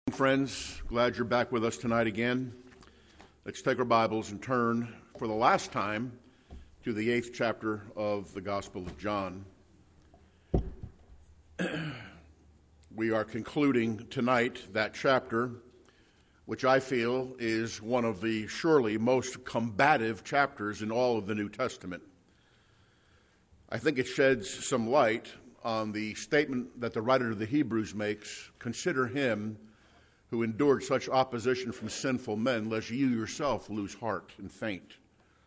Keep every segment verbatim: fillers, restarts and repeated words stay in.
Friends, glad you're back with us tonight again. Let's take our Bibles and turn for the last time to the eighth chapter of the Gospel of John. We are concluding tonight that chapter, which I feel is one of the surely most combative chapters in all of the New Testament. I think it sheds some light on the statement that the writer of the Hebrews makes, "Consider him who endured such opposition from sinful men, lest you yourself lose heart and faint."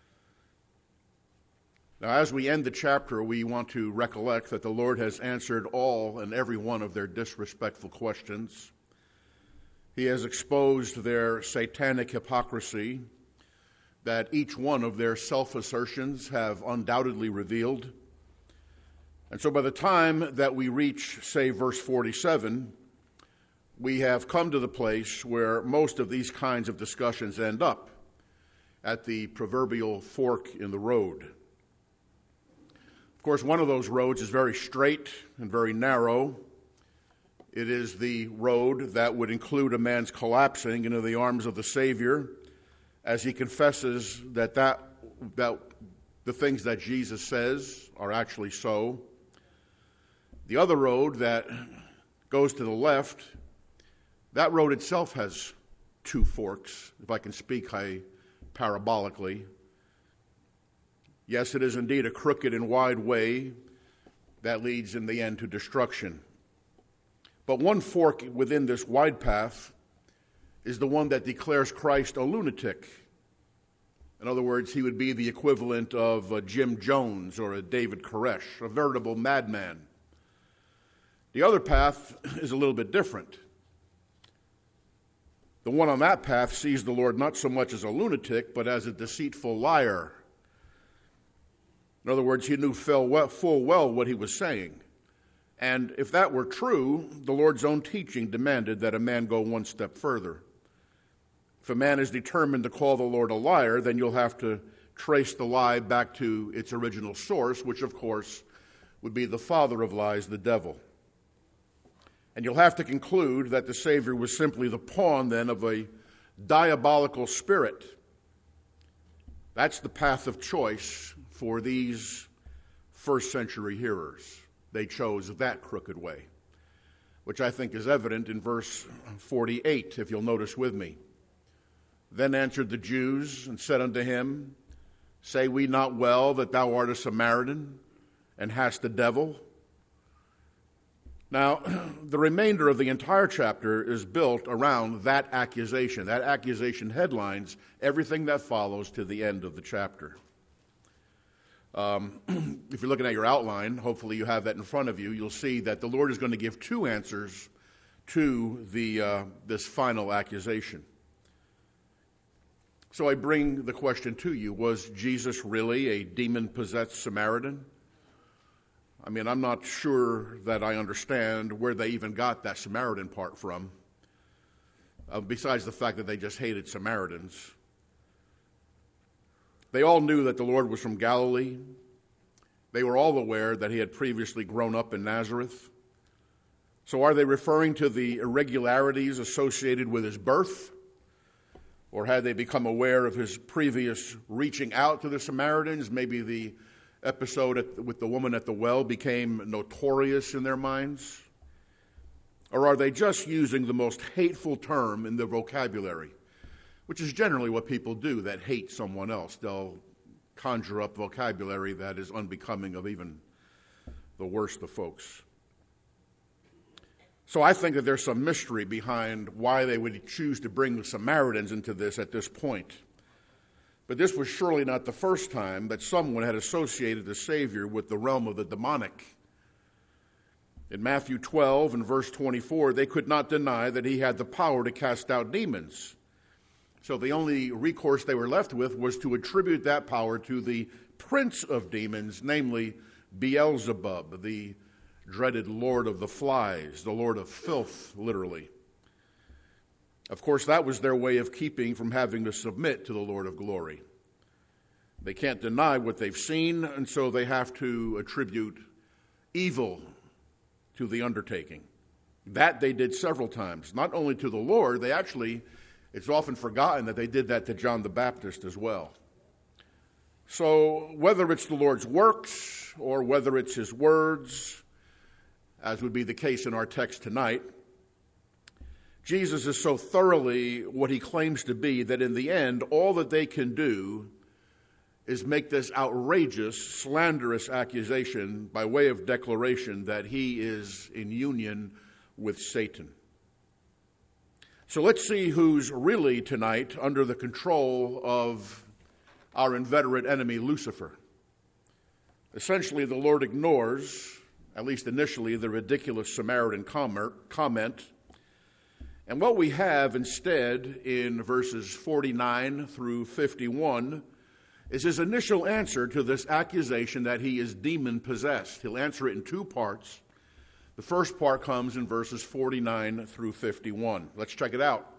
Now, as we end the chapter, we want to recollect that the Lord has answered all and every one of their disrespectful questions. He has exposed their satanic hypocrisy that each one of their self-assertions have undoubtedly revealed. And so by the time that we reach, say, verse forty-seven, we have come to the place where most of these kinds of discussions end up, at the proverbial fork in the road. Of course, one of those roads is very straight and very narrow. It is the road that would include a man's collapsing into the arms of the Savior as he confesses that, that, that the things that Jesus says are actually so. The other road that goes to the left, that road itself has two forks, if I can speak hy- parabolically. Yes, it is indeed a crooked and wide way that leads in the end to destruction. But one fork within this wide path is the one that declares Christ a lunatic. In other words, he would be the equivalent of a Jim Jones or a David Koresh, a veritable madman. The other path is a little bit different. The one on that path sees the Lord not so much as a lunatic, but as a deceitful liar. In other words, he knew full well what he was saying. And if that were true, the Lord's own teaching demanded that a man go one step further. If a man is determined to call the Lord a liar, then you'll have to trace the lie back to its original source, which, of course, would be the father of lies, the devil. And you'll have to conclude that the Savior was simply the pawn, then, of a diabolical spirit. That's the path of choice for these first century hearers. They chose that crooked way, which I think is evident in verse forty-eight, if you'll notice with me. "Then answered the Jews and said unto him, Say we not well that thou art a Samaritan, and hast a devil?" Now, the remainder of the entire chapter is built around that accusation. That accusation headlines everything that follows to the end of the chapter. Um, if you're looking at your outline, hopefully you have that in front of you, you'll see that the Lord is going to give two answers to the uh, this final accusation. So I bring the question to you, was Jesus really a demon-possessed Samaritan? I mean, I'm not sure that I understand where they even got that Samaritan part from, uh, besides the fact that they just hated Samaritans. They all knew that the Lord was from Galilee. They were all aware that he had previously grown up in Nazareth. So are they referring to the irregularities associated with his birth? Or had they become aware of his previous reaching out to the Samaritans? Maybe the episode at, with the woman at the well became notorious in their minds? Or are they just using the most hateful term in their vocabulary, which is generally what people do that hate someone else? They'll conjure up vocabulary that is unbecoming of even the worst of folks. So I think that there's some mystery behind why they would choose to bring the Samaritans into this at this point. But this was surely not the first time that someone had associated the Savior with the realm of the demonic. In Matthew twelve and verse twenty-four, they could not deny that he had the power to cast out demons. So the only recourse they were left with was to attribute that power to the prince of demons, namely Beelzebub, the dreaded Lord of the Flies, the Lord of Filth, literally. Of course, that was their way of keeping from having to submit to the Lord of Glory. They can't deny what they've seen, and so they have to attribute evil to the undertaking. That they did several times, not only to the Lord, they actually, it's often forgotten that they did that to John the Baptist as well. So whether it's the Lord's works or whether it's his words, as would be the case in our text tonight, Jesus is so thoroughly what he claims to be that in the end, all that they can do is make this outrageous, slanderous accusation by way of declaration that he is in union with Satan. So let's see who's really tonight under the control of our inveterate enemy, Lucifer. Essentially, the Lord ignores, at least initially, the ridiculous Samaritan comment. And what we have instead in verses forty-nine through fifty-one is his initial answer to this accusation that he is demon-possessed. He'll answer it in two parts. The first part comes in verses forty-nine through fifty-one. Let's check it out.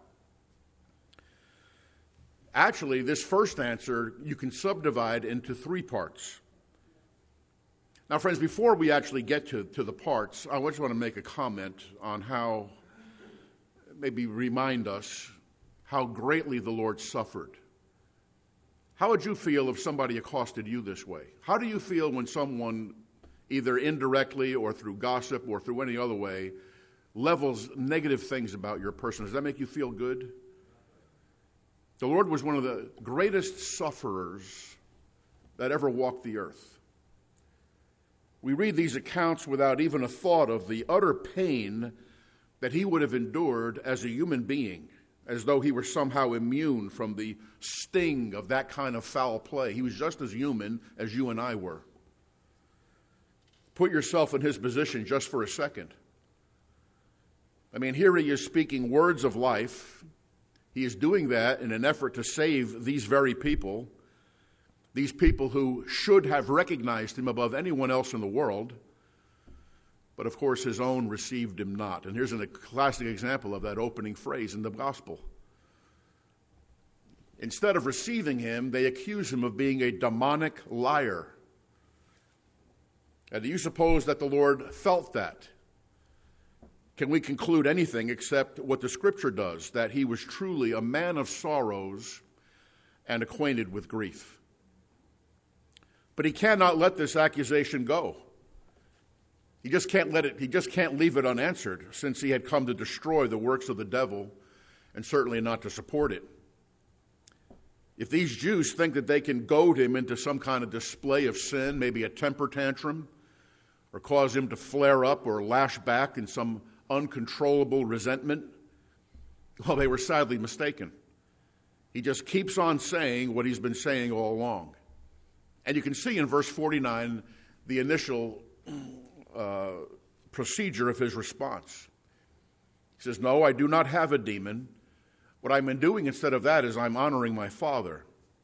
Actually, this first answer you can subdivide into three parts. Now, friends, before we actually get to, to the parts, I just want to make a comment on how, maybe remind us how greatly the Lord suffered. How would you feel if somebody accosted you this way? How do you feel when someone, either indirectly or through gossip or through any other way, levels negative things about your person? Does that make you feel good? The Lord was one of the greatest sufferers that ever walked the earth. We read these accounts without even a thought of the utter pain that he would have endured as a human being, as though he were somehow immune from the sting of that kind of foul play. He was just as human as you and I were. Put yourself in his position just for a second. I mean, here he is speaking words of life. He is doing that in an effort to save these very people, these people who should have recognized him above anyone else in the world. But of course, his own received him not. And here's a classic example of that opening phrase in the gospel. Instead of receiving him, they accuse him of being a demonic liar. And do you suppose that the Lord felt that? Can we conclude anything except what the Scripture does, that he was truly a man of sorrows and acquainted with grief? But he cannot let this accusation go. He just can't let it, he just can't leave it unanswered, since he had come to destroy the works of the devil and certainly not to support it. If these Jews think that they can goad him into some kind of display of sin, maybe a temper tantrum, or cause him to flare up or lash back in some uncontrollable resentment, well, they were sadly mistaken. He just keeps on saying what he's been saying all along. And you can see in verse forty-nine the initial uh, procedure of his response. He says, "No, I do not have a demon. What I'm doing instead of that is I'm honoring my Father.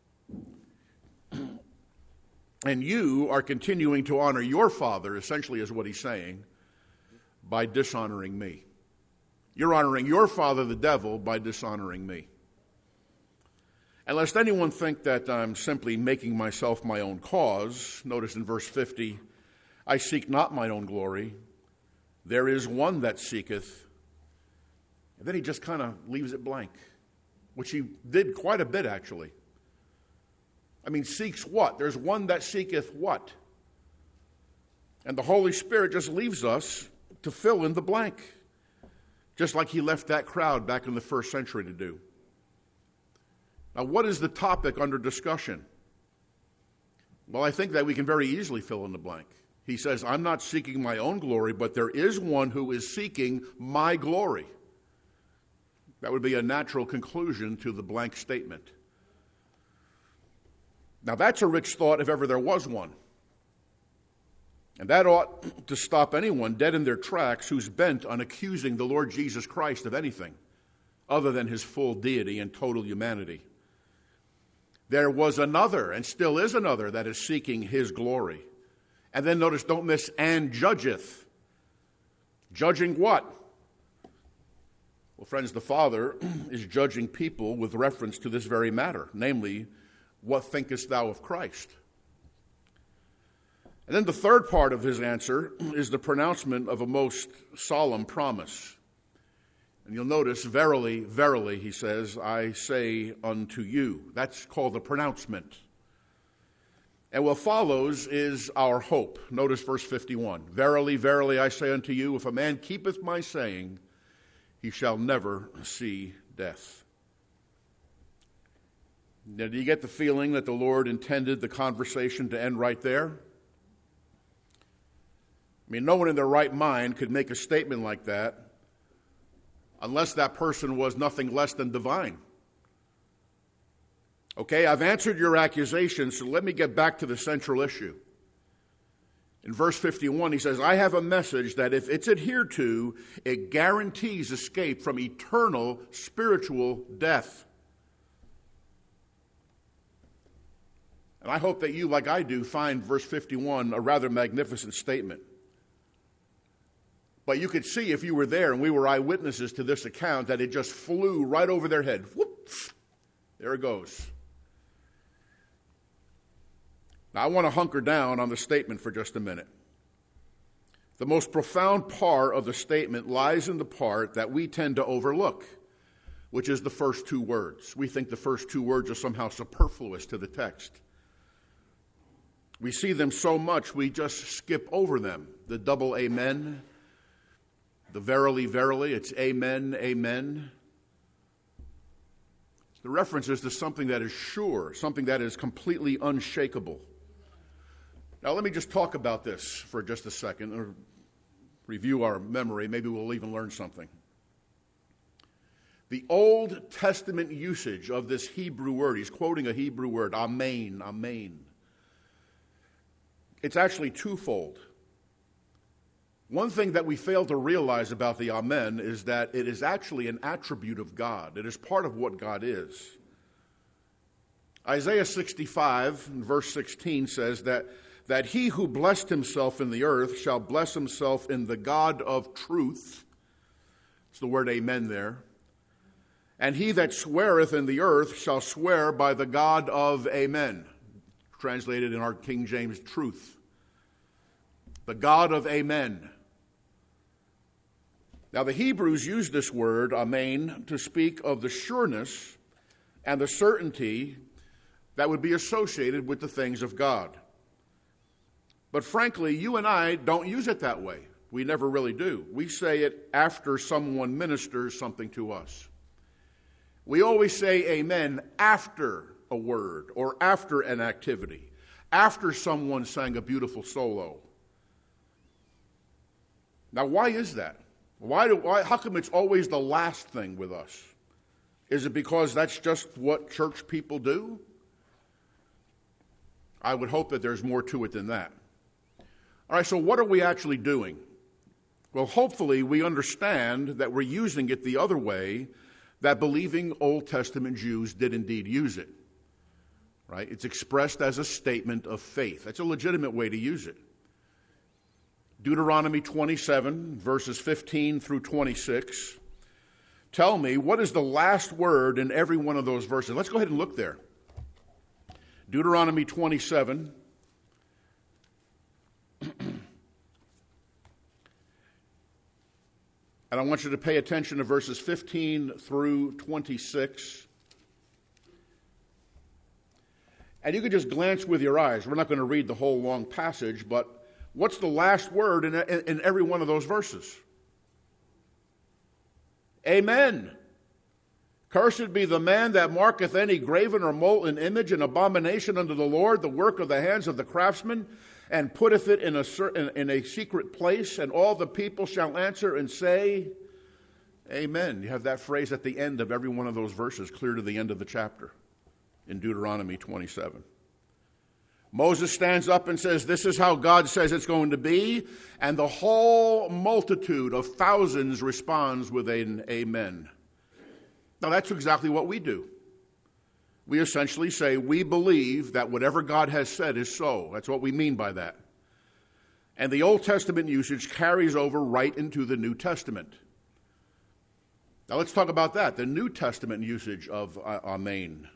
And you are continuing to honor your Father," essentially is what he's saying, "by dishonoring me. You're honoring your father, the devil, by dishonoring me." And lest anyone think that I'm simply making myself my own cause, notice in verse fifty, "I seek not mine own glory. There is one that seeketh." And then he just kind of leaves it blank, which he did quite a bit, actually. I mean, seeks what? There's one that seeketh what? And the Holy Spirit just leaves us to fill in the blank, just like he left that crowd back in the first century to do. Now, what is the topic under discussion? Well, I think that we can very easily fill in the blank. He says, "I'm not seeking my own glory, but there is one who is seeking my glory." That would be a natural conclusion to the blank statement. Now, that's a rich thought if ever there was one. And that ought to stop anyone dead in their tracks who's bent on accusing the Lord Jesus Christ of anything other than his full deity and total humanity. There was another, and still is another, that is seeking his glory. And then notice, don't miss, "and judgeth." Judging what? Well, friends, the Father is judging people with reference to this very matter, namely, what thinkest thou of Christ? And then the third part of his answer is the pronouncement of a most solemn promise. And you'll notice, verily, verily, he says, I say unto you. That's called the pronouncement. And what follows is our hope. Notice verse fifty-one. Verily, verily, I say unto you, if a man keepeth my saying, he shall never see death. Now, do you get the feeling that the Lord intended the conversation to end right there? I mean, no one in their right mind could make a statement like that unless that person was nothing less than divine. Okay, I've answered your accusation, so let me get back to the central issue. In verse fifty-one, he says, I have a message that if it's adhered to, it guarantees escape from eternal spiritual death. And I hope that you, like I do, find verse fifty-one a rather magnificent statement. But you could see if you were there and we were eyewitnesses to this account that it just flew right over their head. Whoop! There it goes. Now, I want to hunker down on the statement for just a minute. The most profound part of the statement lies in the part that we tend to overlook, which is the first two words. We think the first two words are somehow superfluous to the text. We see them so much we just skip over them. The double amen, the verily, verily, it's amen, amen. The reference is to something that is sure, something that is completely unshakable. Now, let me just talk about this for just a second, or review our memory. Maybe we'll even learn something. The Old Testament usage of this Hebrew word, he's quoting a Hebrew word, amen, amen. It's actually twofold. One thing that we fail to realize about the amen is that it is actually an attribute of God. It is part of what God is. Isaiah sixty-five, verse sixteen says that, that he who blessed himself in the earth shall bless himself in the God of truth. It's the word amen there. And he that sweareth in the earth shall swear by the God of amen. Translated in our King James, truth. The God of amen. Now, the Hebrews use this word, amen, to speak of the sureness and the certainty that would be associated with the things of God. But frankly, you and I don't use it that way. We never really do. We say it after someone ministers something to us. We always say amen after a word or after an activity, after someone sang a beautiful solo. Now, why is that? Why do, why, how come it's always the last thing with us? Is it because that's just what church people do? I would hope that there's more to it than that. All right, so what are we actually doing? Well, hopefully we understand that we're using it the other way that believing Old Testament Jews did indeed use it. Right? It's expressed as a statement of faith. That's a legitimate way to use it. Deuteronomy twenty-seven, verses fifteen through twenty-six. Tell me, what is the last word in every one of those verses? Let's go ahead and look there. Deuteronomy twenty-seven. And I want you to pay attention to verses fifteen through twenty-six. And you can just glance with your eyes. We're not going to read the whole long passage, but what's the last word in, in, in every one of those verses? Amen. Cursed be the man that marketh any graven or molten image, an abomination unto the Lord, the work of the hands of the craftsman, and putteth it in a, certain, in a secret place, and all the people shall answer and say, Amen. You have that phrase at the end of every one of those verses, clear to the end of the chapter in Deuteronomy twenty-seven. Moses stands up and says, this is how God says it's going to be, and the whole multitude of thousands responds with an amen. Now, that's exactly what we do. We essentially say we believe that whatever God has said is so. That's what we mean by that. And the Old Testament usage carries over right into the New Testament. Now, let's talk about that, the New Testament usage of uh, amen.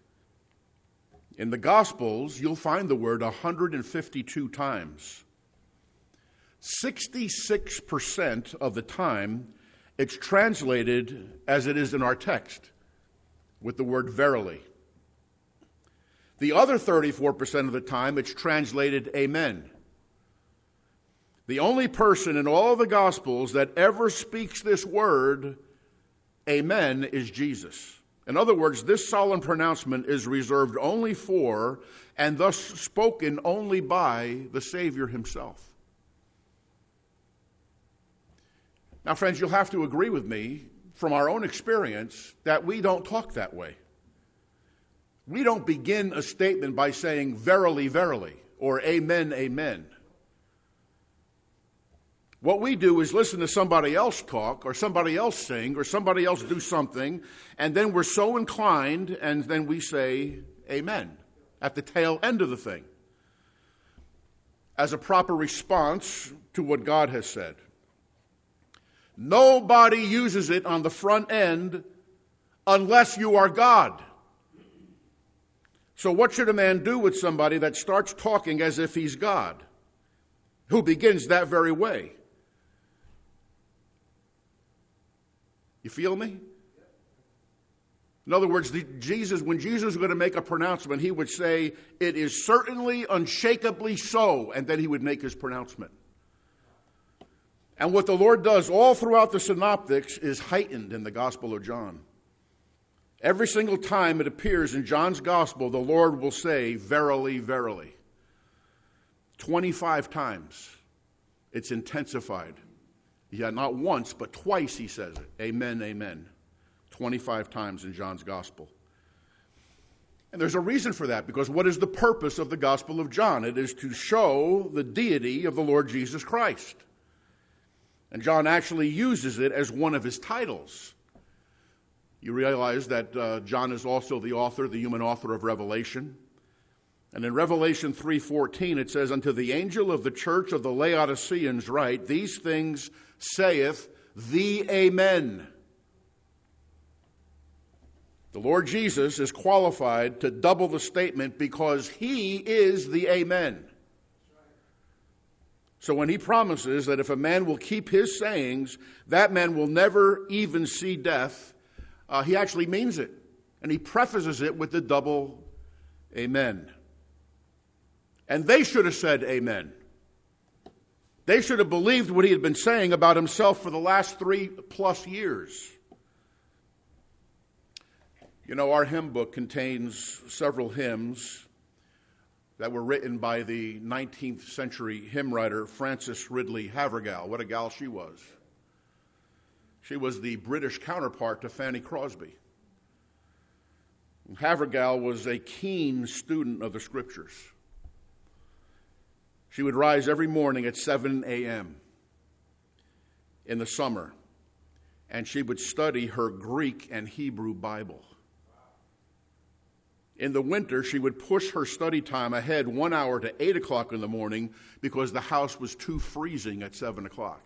In the Gospels, you'll find the word one hundred fifty-two times. sixty-six percent of the time, it's translated as it is in our text, with the word verily. The other thirty-four percent of the time, it's translated amen. The only person in all the Gospels that ever speaks this word, amen, is Jesus. In other words, this solemn pronouncement is reserved only for, and thus spoken only by, the Savior himself. Now, friends, you'll have to agree with me from our own experience that we don't talk that way. We don't begin a statement by saying, verily, verily, or amen, amen. What we do is listen to somebody else talk, or somebody else sing, or somebody else do something, and then we're so inclined, and then we say, amen, at the tail end of the thing, as a proper response to what God has said. Nobody uses it on the front end unless you are God. So what should a man do with somebody that starts talking as if he's God, who begins that very way? You feel me? In other words, the, Jesus, when Jesus was going to make a pronouncement, he would say, "It is certainly, unshakably so," and then he would make his pronouncement. And what the Lord does all throughout the synoptics is heightened in the Gospel of John. Every single time it appears in John's Gospel, the Lord will say, verily, verily. twenty-five times. It's intensified. Yeah, not once, but twice he says it. Amen, amen. twenty-five times in John's Gospel. And there's a reason for that, because what is the purpose of the Gospel of John? It is to show the deity of the Lord Jesus Christ. And John actually uses it as one of his titles. You realize that uh, John is also the author, the human author of Revelation. And in Revelation three fourteen it says, "Unto the angel of the church of the Laodiceans write, These things saith the Amen." The Lord Jesus is qualified to double the statement because he is the Amen. So when he promises that if a man will keep his sayings, that man will never even see death, uh, he actually means it. And he prefaces it with the double amen. And they should have said amen. They should have believed what he had been saying about himself for the last three plus years. You know, our hymn book contains several hymns that were written by the nineteenth century hymn writer Frances Ridley Havergal. What a gal she was. She was the British counterpart to Fanny Crosby. Havergal was a keen student of the Scriptures. She would rise every morning at seven a.m. in the summer, and she would study her Greek and Hebrew Bible. In the winter, she would push her study time ahead one hour to eight o'clock in the morning because the house was too freezing at seven o'clock.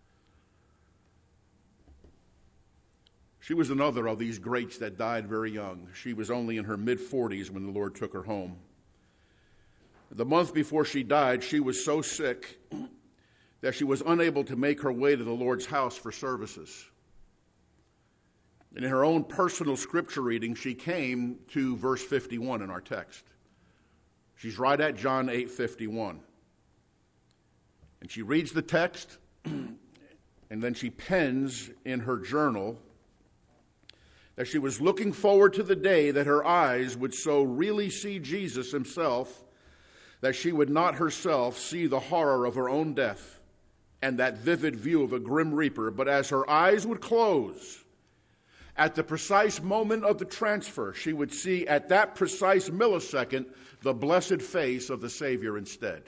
She was another of these greats that died very young. She was only in her mid-forties when the Lord took her home. The month before she died, she was so sick that she was unable to make her way to the Lord's house for services. And in her own personal scripture reading, she came to verse fifty-one in our text. She's right at John eight fifty-one. And she reads the text, and then she pens in her journal that she was looking forward to the day that her eyes would so really see Jesus himself that she would not herself see the horror of her own death and that vivid view of a grim reaper, but as her eyes would close, at the precise moment of the transfer, she would see at that precise millisecond the blessed face of the Savior instead.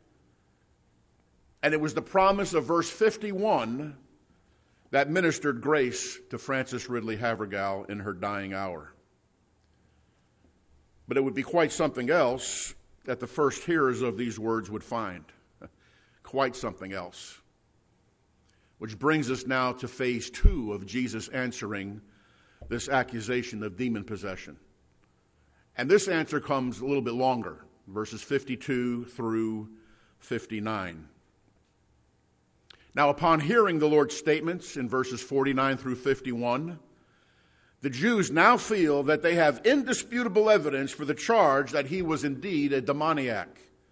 And it was the promise of verse fifty-one that ministered grace to Frances Ridley Havergal in her dying hour. But it would be quite something else that the first hearers of these words would find. Quite something else. Which brings us now to phase two of Jesus answering this accusation of demon possession. And this answer comes a little bit longer, verses fifty-two through fifty-nine. Now, upon hearing the Lord's statements in verses forty-nine through fifty-one, the Jews now feel that they have indisputable evidence for the charge that he was indeed a demoniac.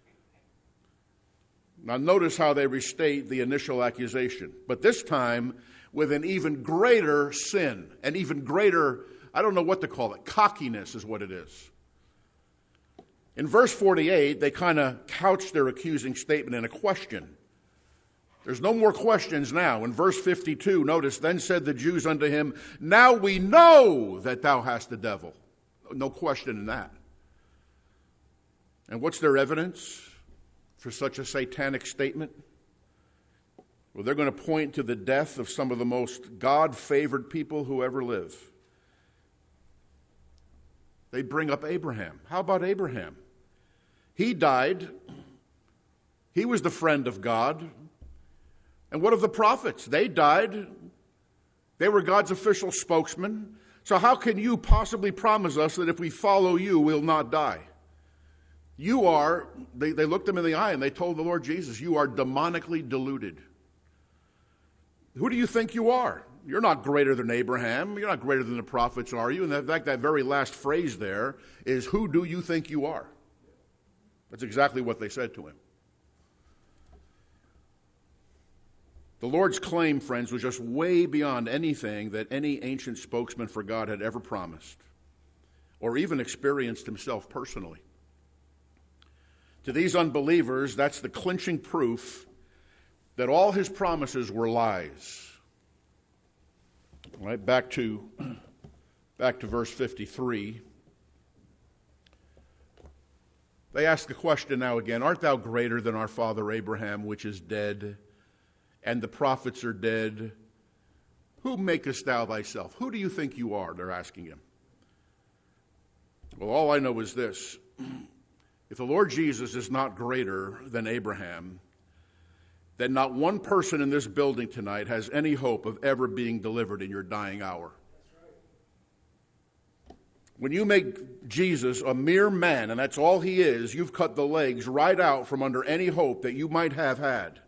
Now, notice how they restate the initial accusation, but this time with an even greater sin, an even greater, I don't know what to call it, cockiness is what it is. In verse forty-eight, they kind of couch their accusing statement in a question. There's no more questions now. In verse fifty-two, notice, then said the Jews unto him, now we know that thou hast the devil. No question in that. And what's their evidence for such a satanic statement? Well, they're going to point to the death of some of the most God-favored people who ever live. They bring up Abraham. How about Abraham? He died. He was the friend of God. And what of the prophets? They died. They were God's official spokesman. So how can you possibly promise us that if we follow you, we'll not die? You are, they, they looked him in the eye and they told the Lord Jesus, you are demonically deluded. Who do you think you are? You're not greater than Abraham. You're not greater than the prophets, are you? And in fact, that very last phrase there is, who do you think you are? That's exactly what they said to him. The Lord's claim, friends, was just way beyond anything that any ancient spokesman for God had ever promised or even experienced himself personally. To these unbelievers, that's the clinching proof that all his promises were lies. All right, back to, back to verse fifty-three. They ask the question now again, art thou greater than our father Abraham, which is dead, and the prophets are dead? Who makest thou thyself? Who do you think you are? They're asking him. Well, all I know is this. If the Lord Jesus is not greater than Abraham, then not one person in this building tonight has any hope of ever being delivered in your dying hour. When you make Jesus a mere man, and that's all he is, you've cut the legs right out from under any hope that you might have had.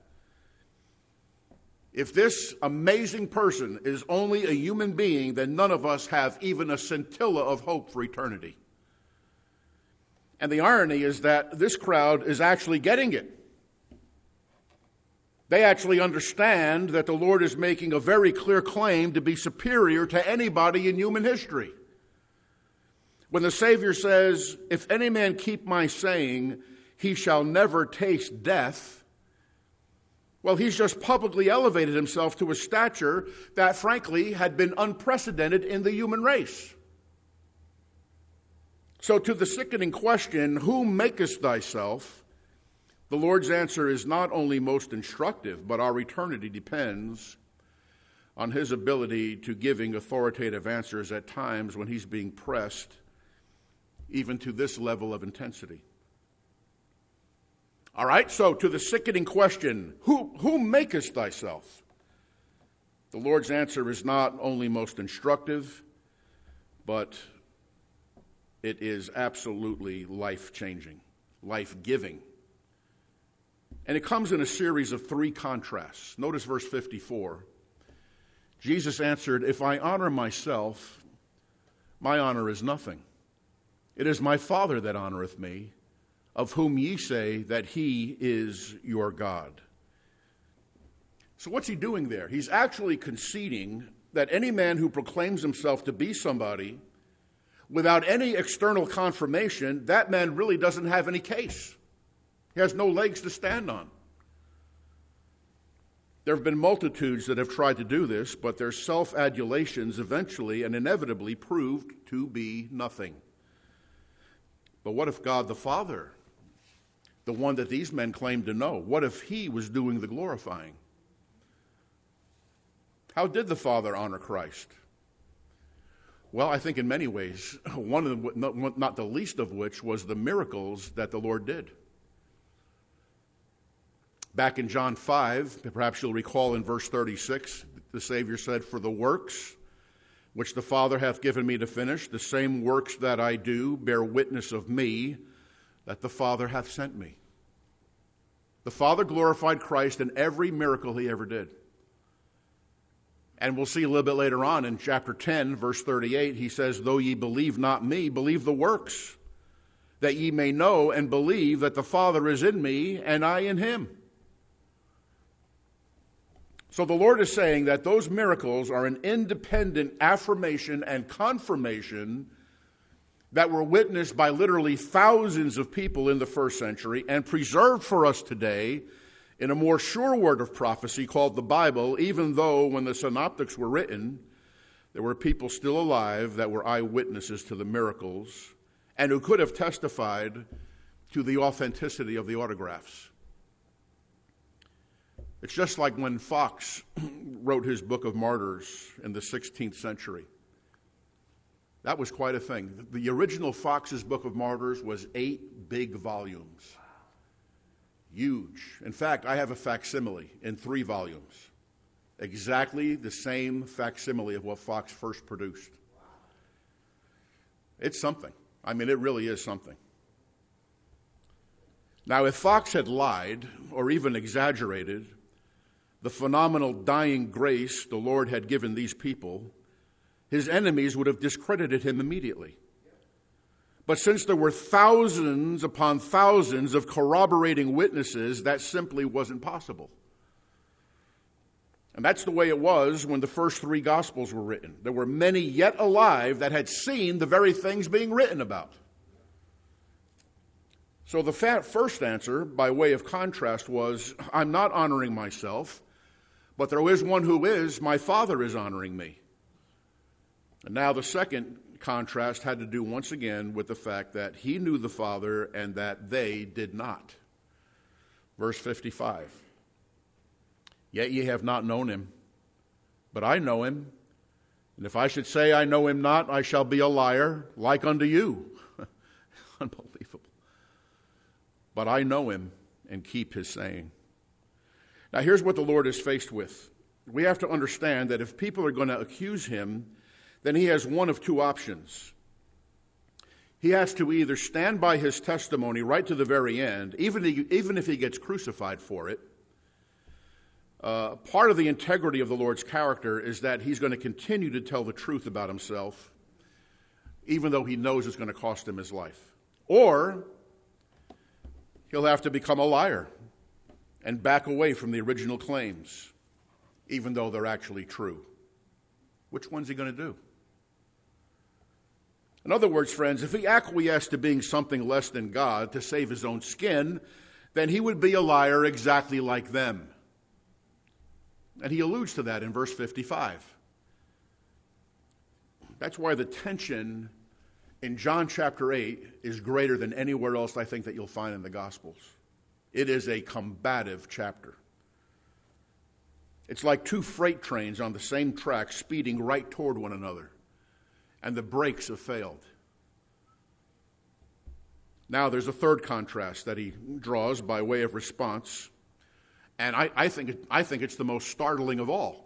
If this amazing person is only a human being, then none of us have even a scintilla of hope for eternity. And the irony is that this crowd is actually getting it. They actually understand that the Lord is making a very clear claim to be superior to anybody in human history. When the Savior says, if any man keep my saying, he shall never taste death, well, he's just publicly elevated himself to a stature that, frankly, had been unprecedented in the human race. So to the sickening question, who makest thyself? The Lord's answer is not only most instructive, but our eternity depends on his ability to giving authoritative answers at times when he's being pressed, even to this level of intensity. All right, so to the sickening question, who, who makest thyself? The Lord's answer is not only most instructive, but it is absolutely life-changing, life-giving. And it comes in a series of three contrasts. Notice verse fifty-four. Jesus answered, if I honor myself, my honor is nothing. It is my Father that honoreth me, of whom ye say that he is your God. So what's he doing there? He's actually conceding that any man who proclaims himself to be somebody without any external confirmation, that man really doesn't have any case. He has no legs to stand on. There have been multitudes that have tried to do this, but their self-adulations eventually and inevitably proved to be nothing. But what if God the Father, the one that these men claim to know, what if he was doing the glorifying? How did the Father honor Christ? Well, I think in many ways, one of the, not, not the least of which was the miracles that the Lord did. Back in John five, perhaps you'll recall in verse thirty-six, the Savior said, for the works which the Father hath given me to finish, the same works that I do bear witness of me, that the Father hath sent me. The Father glorified Christ in every miracle he ever did. And we'll see a little bit later on in chapter ten, verse thirty-eight, he says, though ye believe not me, believe the works, that ye may know and believe that the Father is in me and I in him. So the Lord is saying that those miracles are an independent affirmation and confirmation that were witnessed by literally thousands of people in the first century and preserved for us today in a more sure word of prophecy called the Bible, even though when the synoptics were written, there were people still alive that were eyewitnesses to the miracles and who could have testified to the authenticity of the autographs. It's just like when Fox wrote his Book of Martyrs in the sixteenth century. That was quite a thing. The original Fox's Book of Martyrs was eight big volumes. Huge. In fact, I have a facsimile in three volumes. Exactly the same facsimile of what Fox first produced. It's something. I mean, it really is something. Now, if Fox had lied or even exaggerated the phenomenal dying grace the Lord had given these people, his enemies would have discredited him immediately. But since there were thousands upon thousands of corroborating witnesses, that simply wasn't possible. And that's the way it was when the first three Gospels were written. There were many yet alive that had seen the very things being written about. So the first answer, by way of contrast, was, I'm not honoring myself, but there is one who is, my Father is honoring me. And now the second contrast had to do once again with the fact that he knew the Father and that they did not. Verse fifty-five. Yet ye have not known him, but I know him. And if I should say I know him not, I shall be a liar, like unto you. Unbelievable. But I know him and keep his saying. Now here's what the Lord is faced with. We have to understand that if people are going to accuse him, then he has one of two options. He has to either stand by his testimony right to the very end, even, even if he gets crucified for it. Uh, part of the integrity of the Lord's character is that he's going to continue to tell the truth about himself, even though he knows it's going to cost him his life. Or he'll have to become a liar and back away from the original claims, even though they're actually true. Which one's he going to do? In other words, friends, if he acquiesced to being something less than God to save his own skin, then he would be a liar exactly like them. And he alludes to that in verse fifty-five. That's why the tension in John chapter eight is greater than anywhere else I think that you'll find in the Gospels. It is a combative chapter. It's like two freight trains on the same track speeding right toward one another, and the brakes have failed. Now there's a third contrast that he draws by way of response, and I, I think it, I think it's the most startling of all.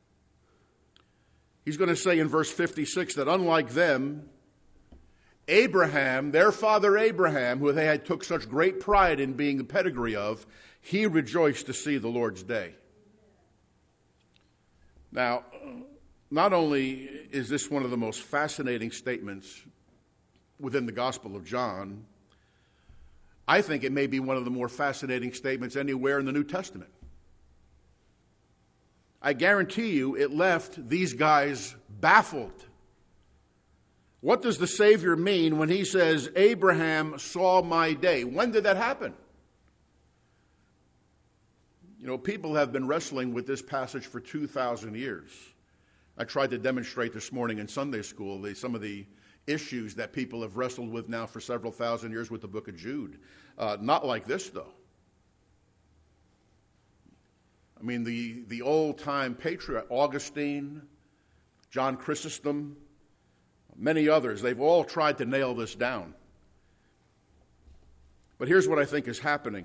He's going to say in verse fifty-six that unlike them, Abraham, their father Abraham, who they had took such great pride in being the pedigree of, he rejoiced to see the Lord's day. Now, not only is this one of the most fascinating statements within the Gospel of John, I think it may be one of the more fascinating statements anywhere in the New Testament. I guarantee you it left these guys baffled. What does the Savior mean when he says, Abraham saw my day? When did that happen? You know, people have been wrestling with this passage for two thousand years. I tried to demonstrate this morning in Sunday school the, some of the issues that people have wrestled with now for several thousand years with the book of Jude. Uh, not like this, though. I mean, the, the old-time patriarch, Augustine, John Chrysostom, many others, they've all tried to nail this down. But here's what I think is happening.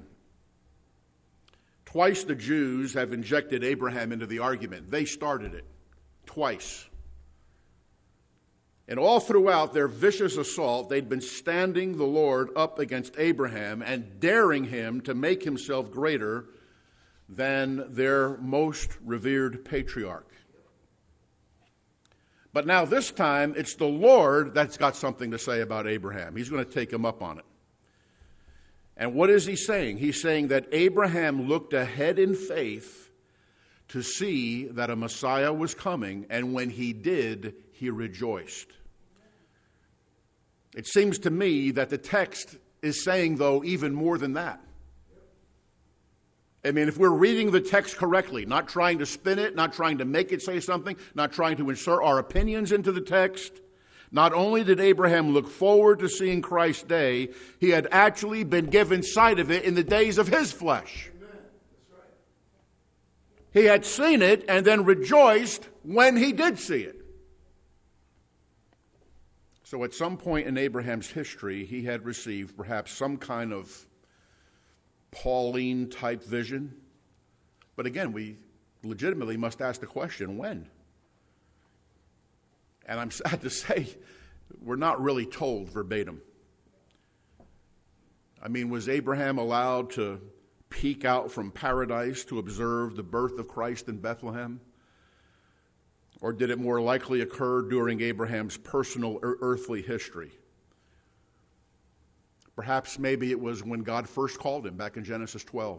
Twice the Jews have injected Abraham into the argument. They started it. Twice. And all throughout their vicious assault, they'd been standing the Lord up against Abraham and daring him to make himself greater than their most revered patriarch. But now this time, it's the Lord that's got something to say about Abraham. He's going to take him up on it. And what is he saying? He's saying that Abraham looked ahead in faith to see that a Messiah was coming, and when he did, he rejoiced. It seems to me that the text is saying, though, even more than that. I mean, if we're reading the text correctly, not trying to spin it, not trying to make it say something, not trying to insert our opinions into the text, not only did Abraham look forward to seeing Christ's day, he had actually been given sight of it in the days of his flesh. He had seen it and then rejoiced when he did see it. So at some point in Abraham's history, he had received perhaps some kind of Pauline-type vision. But again, we legitimately must ask the question, when? And I'm sad to say, we're not really told verbatim. I mean, was Abraham allowed to peek out from paradise to observe the birth of Christ in Bethlehem? Or did it more likely occur during Abraham's personal earthly history? Perhaps maybe it was when God first called him back in Genesis twelve.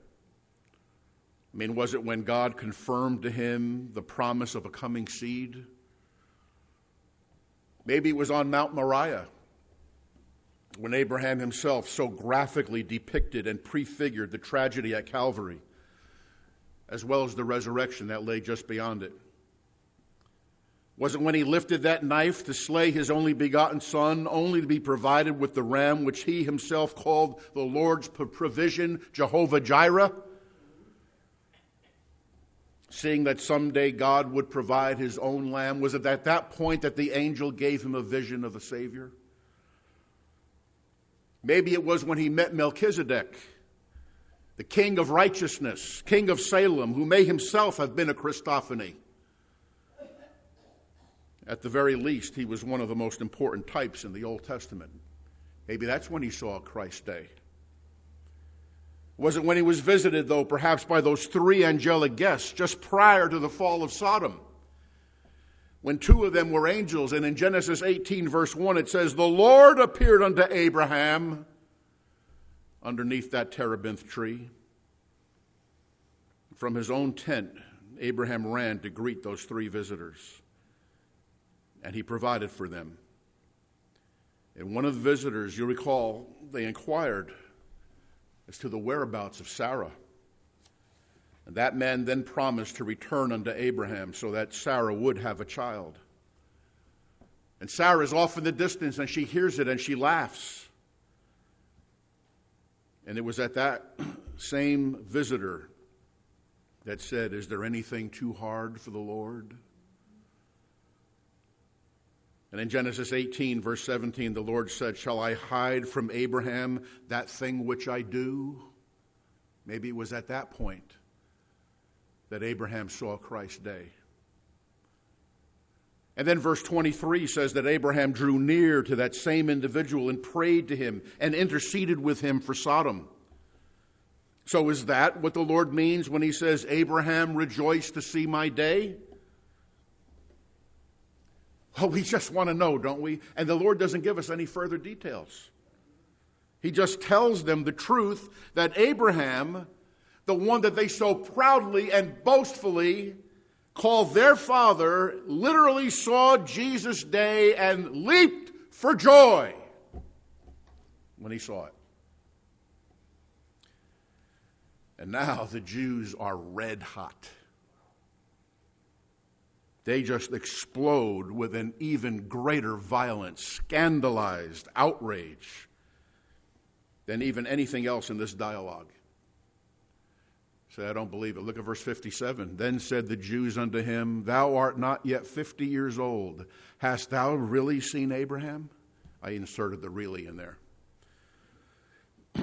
I mean, was it when God confirmed to him the promise of a coming seed? Maybe it was on Mount Moriah when Abraham himself so graphically depicted and prefigured the tragedy at Calvary, as well as the resurrection that lay just beyond it. Was it when he lifted that knife to slay his only begotten son, only to be provided with the ram which he himself called the Lord's provision, Jehovah Jireh? Seeing that someday God would provide his own lamb, was it at that point that the angel gave him a vision of the Savior? Maybe it was when he met Melchizedek, the king of righteousness, king of Salem, who may himself have been a Christophany. At the very least, he was one of the most important types in the Old Testament. Maybe that's when he saw Christ's day. Was it when he was visited, though, perhaps by those three angelic guests just prior to the fall of Sodom? When two of them were angels, and in Genesis eighteen, verse one, it says, "The Lord appeared unto Abraham underneath that terebinth tree." From his own tent, Abraham ran to greet those three visitors, and he provided for them. And one of the visitors, you recall, they inquired as to the whereabouts of Sarah. And that man then promised to return unto Abraham so that Sarah would have a child. And Sarah is off in the distance, and she hears it, and she laughs. And it was at that same visitor that said, "Is there anything too hard for the Lord?" And in Genesis eighteen, verse seventeen, the Lord said, "Shall I hide from Abraham that thing which I do?" Maybe it was at that point that Abraham saw Christ's day. And then verse twenty-three says that Abraham drew near to that same individual and prayed to him and interceded with him for Sodom. So is that what the Lord means when he says, "Abraham rejoiced to see my day"? Oh, we just want to know, don't we? And the Lord doesn't give us any further details. He just tells them the truth that Abraham, the one that they so proudly and boastfully call their father, literally saw Jesus' day and leaped for joy when he saw it. And now the Jews are red hot. They just explode with an even greater violence, scandalized outrage than even anything else in this dialogue. Say, "I don't believe it." Look at verse fifty-seven. "Then said the Jews unto him, Thou art not yet fifty years old. Hast thou really seen Abraham?" I inserted the "really" in there.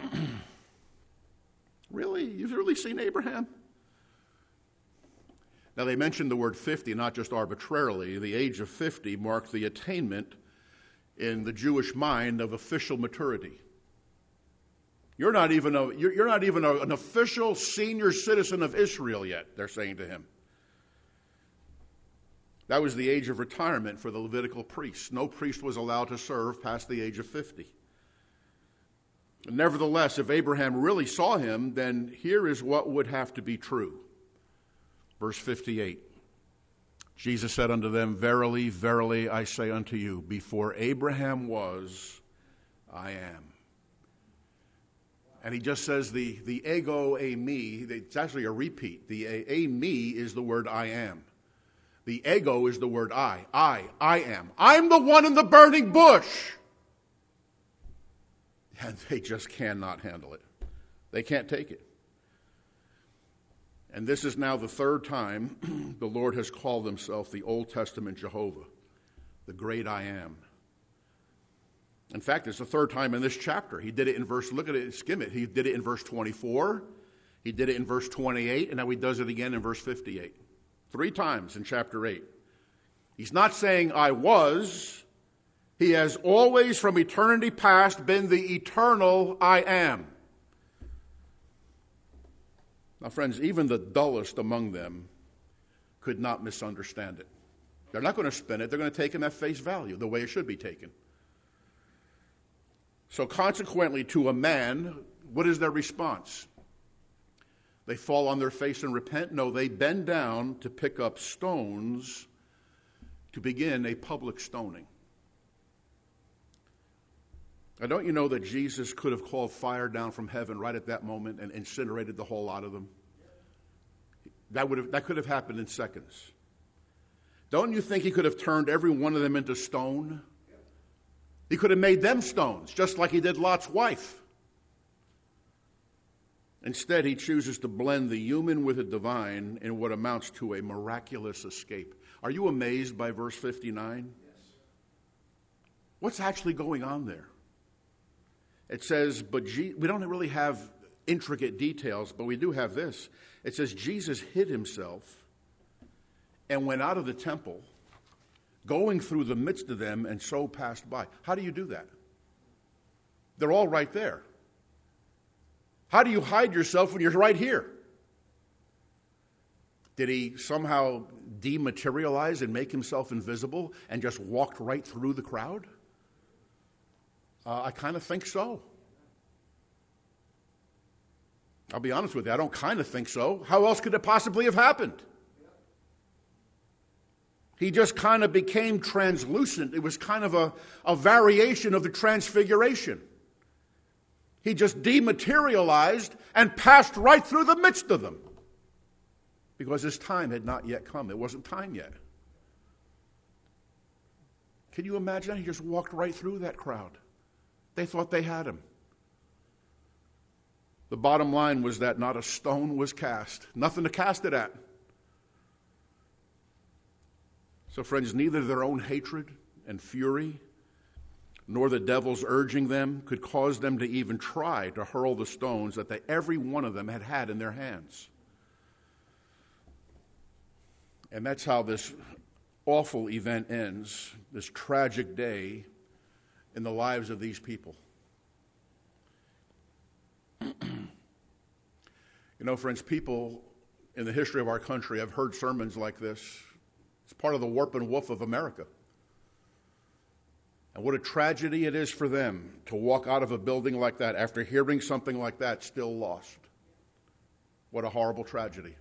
Really? You've really seen Abraham? Now, they mentioned the word fifty not just arbitrarily. The age of fifty marked the attainment in the Jewish mind of official maturity. You're not even, a, you're, you're not even a, an official senior citizen of Israel yet, they're saying to him. That was the age of retirement for the Levitical priests. No priest was allowed to serve past the age of fifty. Nevertheless, if Abraham really saw him, then here is what would have to be true. Verse fifty-eight, Jesus said unto them, Verily, verily, I say unto you, before Abraham was, I am. And he just says the, the ego eimi, it's actually a repeat. The eimi is the word I am. The ego is the word I. I, I am. I'm the one in the burning bush. And they just cannot handle it. They can't take it. And this is now the third time the Lord has called himself the Old Testament Jehovah, the great I am. In fact, it's the third time in this chapter. He did it in verse, look at it, skim it. He did it in verse twenty-four. He did it in verse twenty-eight, and now he does it again in verse fifty-eight. Three times in chapter eight. He's not saying I was. He has always from eternity past been the eternal I am. Now, friends, even the dullest among them could not misunderstand it. They're not going to spin it. They're going to take him at face value, the way it should be taken. So consequently, to a man, what is their response? They fall on their face and repent? No, they bend down to pick up stones to begin a public stoning. Now, don't you know that Jesus could have called fire down from heaven right at that moment and incinerated the whole lot of them? That would have, that could have happened in seconds. Don't you think he could have turned every one of them into stone? He could have made them stones, just like he did Lot's wife. Instead, he chooses to blend the human with the divine in what amounts to a miraculous escape. Are you amazed by verse fifty-nine? Yes. What's actually going on there? It says, but G- we don't really have intricate details, but we do have this. It says, Jesus hid himself and went out of the temple, going through the midst of them, and so passed by. How do you do that? They're all right there. How do you hide yourself when you're right here? Did he somehow dematerialize and make himself invisible and just walked right through the crowd? Uh, I kind of think so. I'll be honest with you, I don't kind of think so. How else could it possibly have happened? He just kind of became translucent. It was kind of a, a variation of the transfiguration. He just dematerialized and passed right through the midst of them because his time had not yet come. It wasn't time yet. Can you imagine? He just walked right through that crowd. They thought they had him. The bottom line was that not a stone was cast. Nothing to cast it at. So, friends, neither their own hatred and fury nor the devil's urging them could cause them to even try to hurl the stones that they, every one of them had had in their hands. And that's how this awful event ends, this tragic day in the lives of these people. You know, friends, people in the history of our country have heard sermons like this. It's part of the warp and woof of America. And what a tragedy it is for them to walk out of a building like that after hearing something like that still lost. What a horrible tragedy.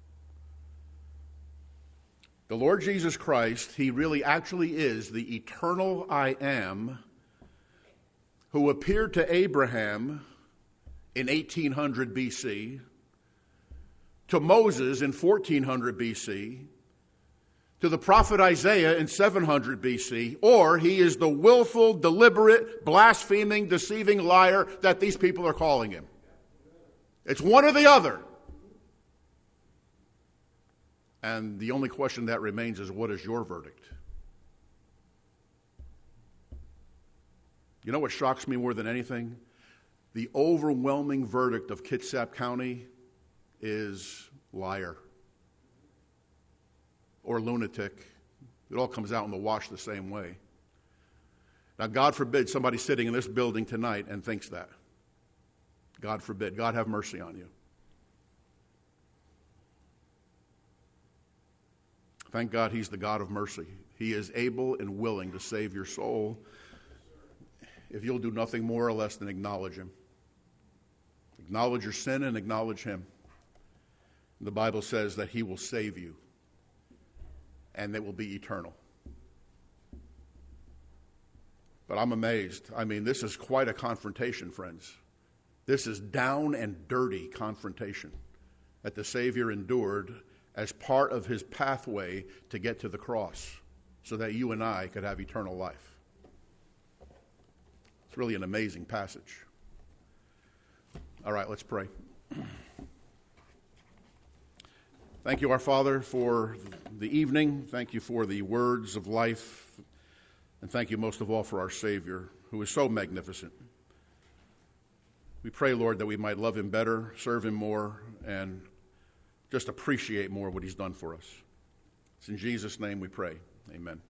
The Lord Jesus Christ, he really actually is the eternal I am who appeared to Abraham in eighteen hundred B C, to Moses in fourteen hundred B C, to the prophet Isaiah in seven hundred B C, or he is the willful, deliberate, blaspheming, deceiving liar that these people are calling him. It's one or the other. And the only question that remains is, what is your verdict? You know what shocks me more than anything? The overwhelming verdict of Kitsap County is liar. or lunatic. It all comes out in the wash the same way. Now, God forbid somebody sitting in this building tonight and thinks that. God forbid. God have mercy on you. Thank God he's the God of mercy. He is able and willing to save your soul if you'll do nothing more or less than acknowledge him. Acknowledge your sin and acknowledge him. The Bible says that he will save you, and it will be eternal. But I'm amazed. I mean, this is quite a confrontation, friends. This is down and dirty confrontation that the Savior endured as part of his pathway to get to the cross so that you and I could have eternal life. It's really an amazing passage. All right, let's pray. Thank you, our Father, for the evening. Thank you for the words of life. And thank you most of all for our Savior, who is so magnificent. We pray, Lord, that we might love him better, serve him more, and just appreciate more what he's done for us. It's in Jesus' name we pray. Amen.